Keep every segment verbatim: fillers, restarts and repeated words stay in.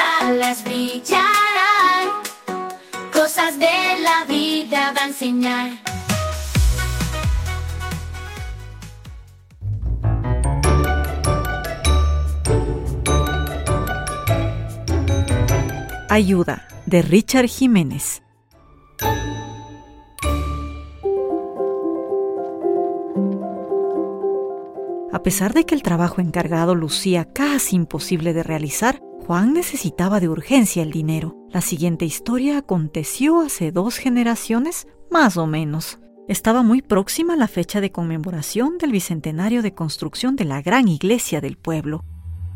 alas brillarán, cosas de la vida va a enseñar. Ayuda, de Richard Jiménez. A pesar de que el trabajo encargado lucía casi imposible de realizar, Juan necesitaba de urgencia el dinero. La siguiente historia aconteció hace dos generaciones, más o menos. Estaba muy próxima la fecha de conmemoración del bicentenario de construcción de la gran iglesia del pueblo.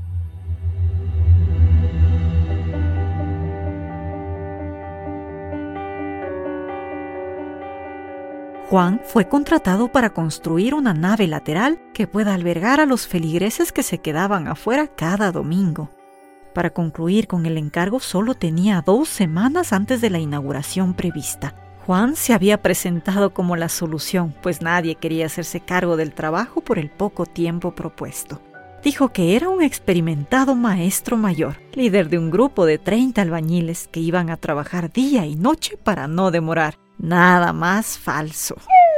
Juan fue contratado para construir una nave lateral que pueda albergar a los feligreses que se quedaban afuera cada domingo. Para concluir con el encargo solo tenía dos semanas antes de la inauguración prevista. Juan se había presentado como la solución, pues nadie quería hacerse cargo del trabajo por el poco tiempo propuesto. Dijo que era un experimentado maestro mayor, líder de un grupo de treinta albañiles que iban a trabajar día y noche para no demorar. Nada más falso.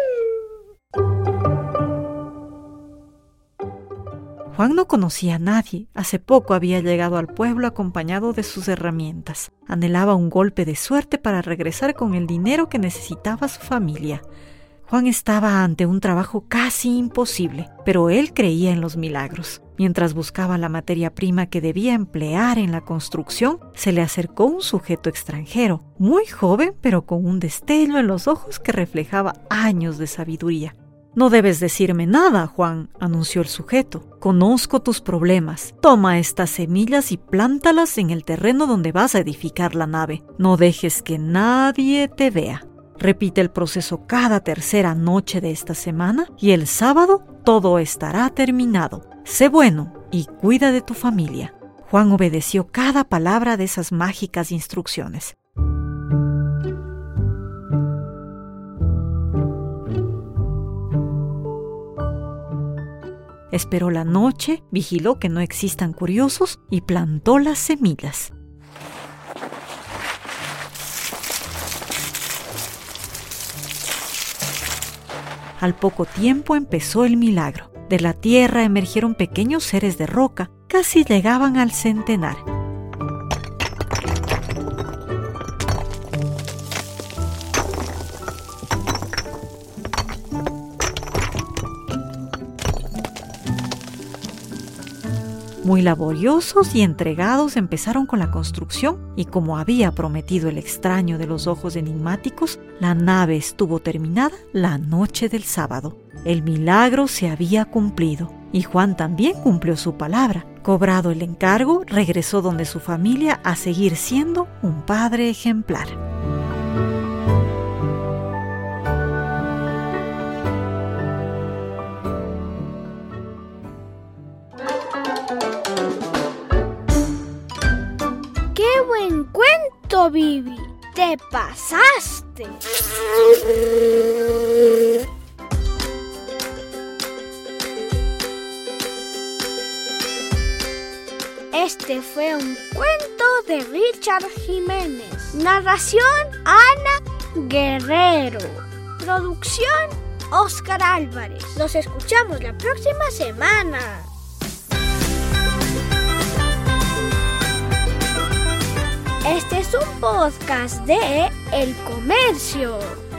Juan no conocía a nadie. Hace poco había llegado al pueblo acompañado de sus herramientas. Anhelaba un golpe de suerte para regresar con el dinero que necesitaba su familia. Juan estaba ante un trabajo casi imposible, pero él creía en los milagros. Mientras buscaba la materia prima que debía emplear en la construcción, se le acercó un sujeto extranjero, muy joven pero con un destello en los ojos que reflejaba años de sabiduría. «No debes decirme nada, Juan», anunció el sujeto. «Conozco tus problemas. Toma estas semillas y plántalas en el terreno donde vas a edificar la nave. No dejes que nadie te vea. Repite el proceso cada tercera noche de esta semana y el sábado todo estará terminado. Sé bueno y cuida de tu familia». Juan obedeció cada palabra de esas mágicas instrucciones. Esperó la noche, vigiló que no existan curiosos y plantó las semillas. Al poco tiempo empezó el milagro. De la tierra emergieron pequeños seres de roca, casi llegaban al centenar. Muy laboriosos y entregados empezaron con la construcción y como había prometido el extraño de los ojos enigmáticos, la nave estuvo terminada la noche del sábado. El milagro se había cumplido y Juan también cumplió su palabra. Cobrado el encargo, regresó donde su familia a seguir siendo un padre ejemplar. ¡Qué buen cuento, Bibi! ¡Te pasaste! Este fue un cuento de Richard Jiménez. Narración, Ana Guerrero. Producción, Oscar Álvarez. Nos escuchamos la próxima semana. Este es un podcast de El Comercio.